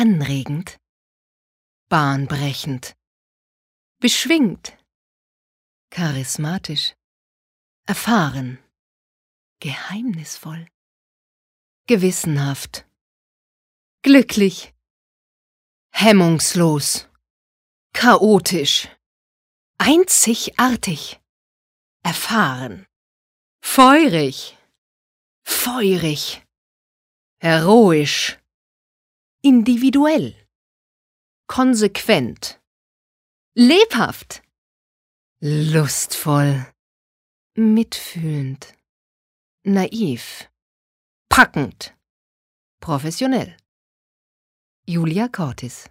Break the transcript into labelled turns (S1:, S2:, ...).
S1: anregend, bahnbrechend, beschwingt, charismatisch, erfahren, geheimnisvoll, gewissenhaft, glücklich, hemmungslos, chaotisch, einzigartig, erfahren, feurig, feurig, heroisch, individuell, konsequent, lebhaft, lustvoll, mitfühlend, naiv, packend, professionell. Julia Cortis.